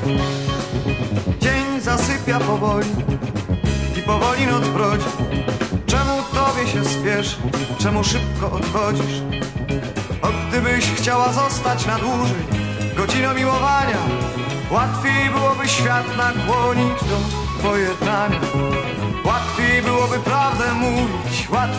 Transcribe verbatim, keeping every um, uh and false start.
Dzień zasypia powoli i powoli noc brodzi. Czemu tobie się spieszy? Czemu szybko odchodzisz? O, gdybyś chciała zostać na dłużej godziną miłowania, łatwiej byłoby świat nakłonić do pojednania. Łatwiej byłoby prawdę mówić, łatwiej